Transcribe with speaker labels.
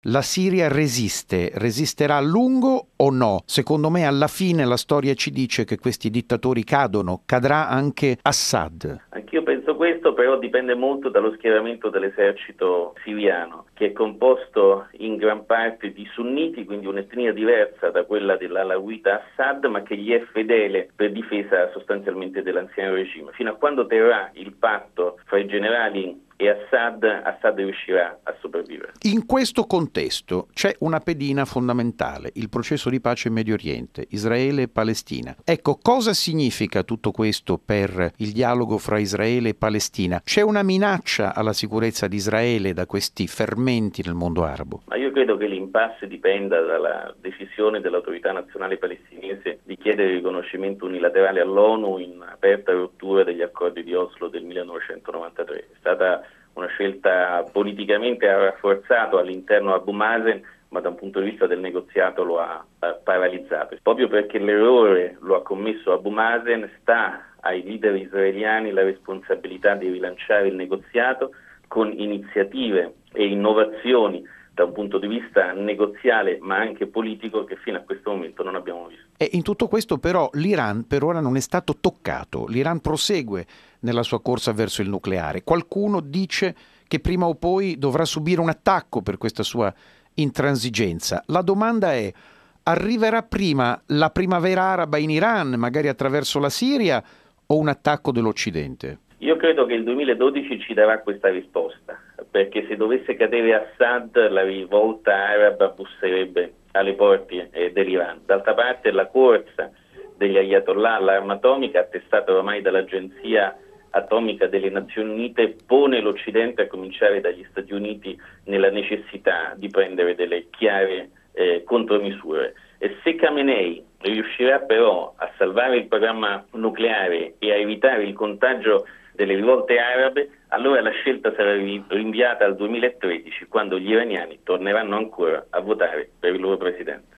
Speaker 1: La Siria resisterà a lungo o no? Secondo me alla fine la storia ci dice che questi dittatori cadono, cadrà anche Assad.
Speaker 2: Anch'io penso questo, però dipende molto dallo schieramento dell'esercito siriano, che è composto in gran parte di sunniti, quindi un'etnia diversa da quella dell'alawita Assad, ma che gli è fedele per difesa sostanzialmente dell'anziano regime. Fino a quando terrà il patto fra i generali e Assad riuscirà a sopravvivere.
Speaker 1: In questo contesto c'è una pedina fondamentale, il processo di pace in Medio Oriente, Israele e Palestina. Ecco, cosa significa tutto questo per il dialogo fra Israele e Palestina? C'è una minaccia alla sicurezza di Israele da questi fermenti nel mondo arabo?
Speaker 2: Ma io credo che l'impasse dipenda dalla decisione dell'autorità nazionale palestinese di chiedere il riconoscimento unilaterale all'ONU in aperta rottura degli accordi di Oslo del 1993. È stata una scelta politicamente ha rafforzato all'interno Abu Mazen, ma da un punto di vista del negoziato lo ha paralizzato. Proprio perché l'errore lo ha commesso Abu Mazen, sta ai leader israeliani la responsabilità di rilanciare il negoziato con iniziative e innovazioni da un punto di vista negoziale ma anche politico che fino a questo momento non abbiamo visto.
Speaker 1: E in tutto questo però l'Iran per ora non è stato toccato, l'Iran prosegue nella sua corsa verso il nucleare. Qualcuno dice che prima o poi dovrà subire un attacco per questa sua intransigenza. La domanda è: arriverà prima la primavera araba in Iran, magari attraverso la Siria, o un attacco dell'Occidente?
Speaker 2: Io credo che il 2012 ci darà questa risposta, perché se dovesse cadere Assad la rivolta araba busserebbe alle porte dell'Iran. D'altra parte la corsa degli ayatollah all'arma atomica, attestata ormai dall'Agenzia Atomica delle Nazioni Unite, pone l'Occidente, a cominciare dagli Stati Uniti, nella necessità di prendere delle chiare contromisure. E se Khamenei riuscirà però a salvare il programma nucleare e a evitare il contagio delle rivolte arabe, allora la scelta sarà rinviata al 2013, quando gli iraniani torneranno ancora a votare per il loro presidente.